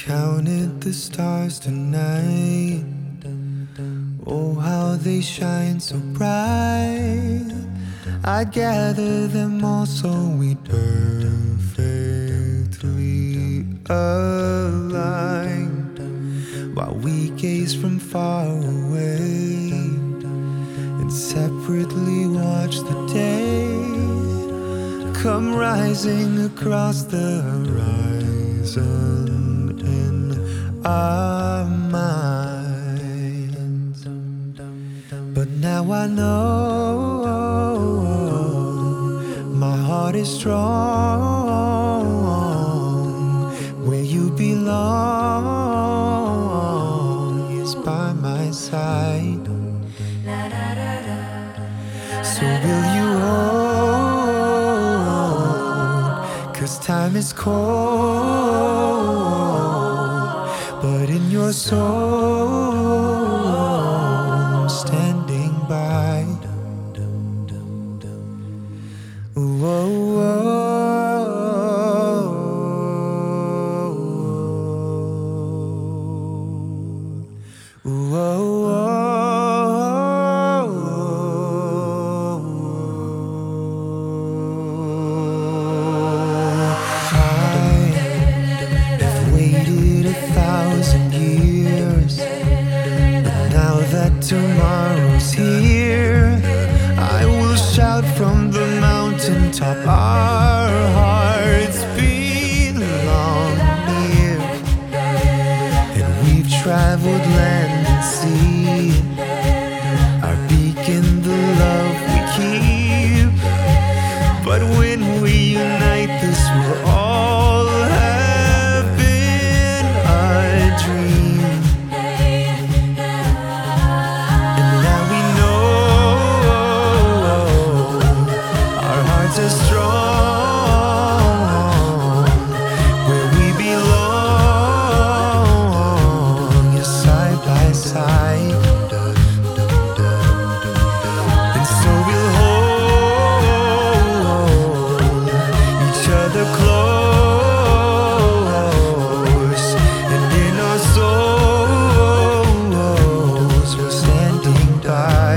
counted the stars tonight. Oh, how they shine so bright. I'd gather them all so we'd perfectly align, while we gaze from far away and separately watch the day come rising across the horizon in our minds. But now I know my heart is strong. Where you belong is by my side. So will you hold? 'Cause time is cold, but in your soul I'm standing by. Whoa, tomorrow's here. I will shout from the mountaintop, our hearts belong here. And we've traveled land and sea, our beacon, the love we keep. But when we unite, this will all have been a dream. Are strong where we belong, yes, side by side. And so we'll hold each other close, and in our souls we're standing by.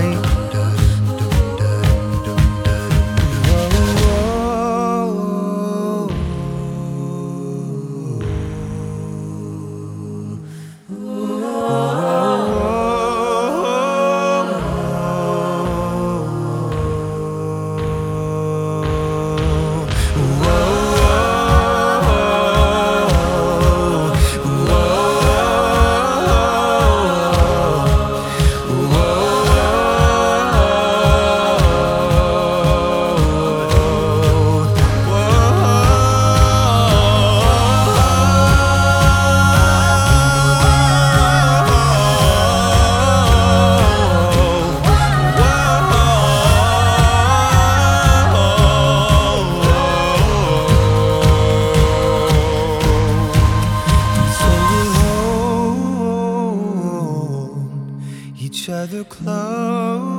Each other close.